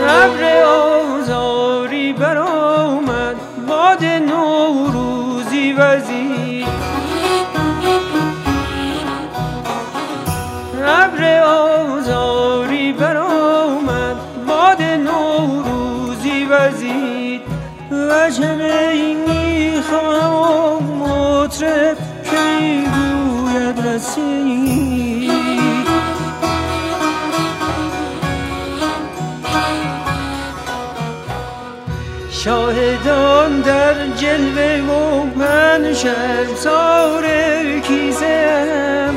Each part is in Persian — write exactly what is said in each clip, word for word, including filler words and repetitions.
ابر آذاری برآمد، باد نوروزی وزید. ابر آذاری برآمد، باد نوروزی وزید. وجب این میخواهم مطرب که میگوید رسید. شاهدان در جلوه و من شرمسار کیسه‌ام.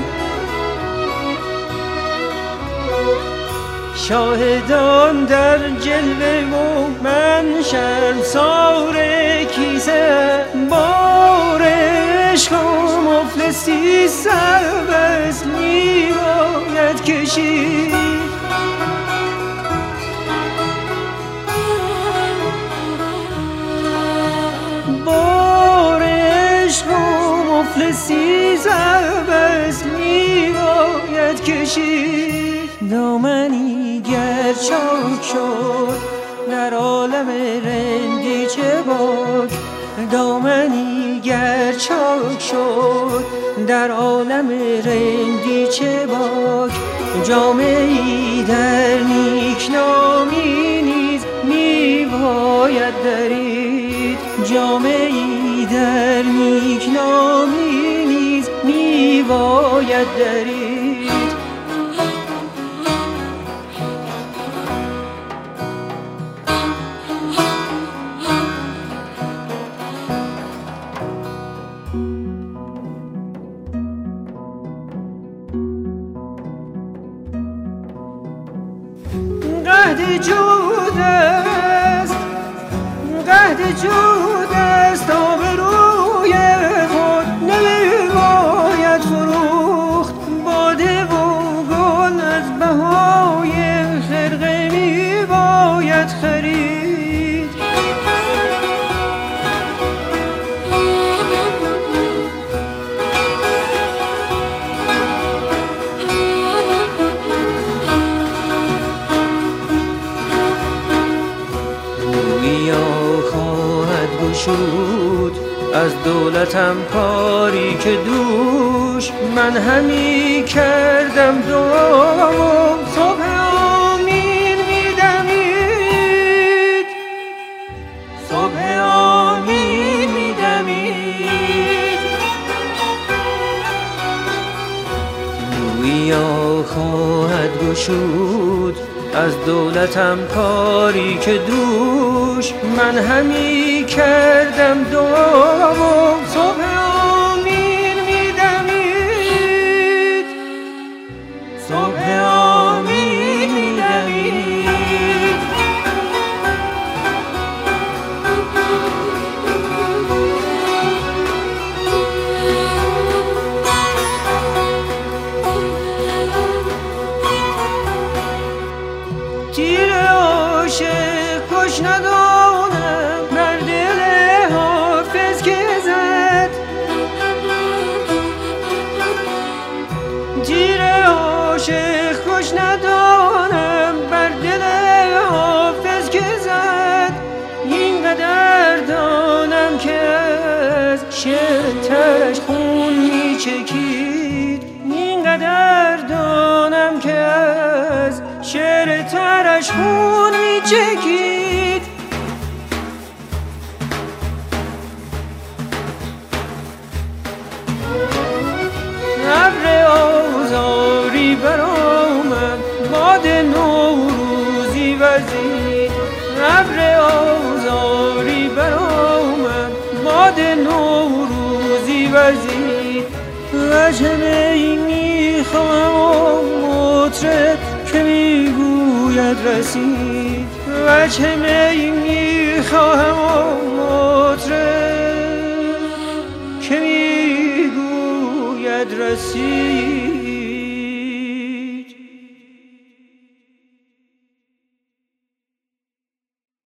شاهدان در جلوه و من شرمسار کیسه‌ام. بار عشق و مفلسی سربست میباید کشید. بار عشق و مفلسی سربست میباید کشید. دامنی گر چاک شد در عالم رندی چه باک. دامنی گر چاک شد در عالم رندی چه باک. جامعی در نیکنامی نیز میباید درید. جامعی در نیکنامی نیز میباید درید. قحط جود است، قحط جود است، آبروی خود نمیباید فروخت. باده و گل از بهای خرقه میباید خرید. شد از دولتم کاری که دوش من همی کردم دعا و صبح آمین میدمید. صبح آمین میدمید. گویا خواهد گشود از دولتم کاری که دوش من همی کردم دعا و صبح آمین میدمید. صبح آمین میدمید. تیر عاشق کش ندانم بر دل حافظ که زد. تیر عاشق کش ندانم بر دل حافظ که زد. اینقدر دانم که از شعرش خون میچکید. اینقدر دانم که از شعر ترش خون میچکید. ابر آذاری برآمد، باد نوروزی وزید. ابر آذاری برآمد، باد نوروزی وزید. وجب این میخواهم مطرب که میگوید رسید. وجب این میخواهم مطرب که میگوید رسید.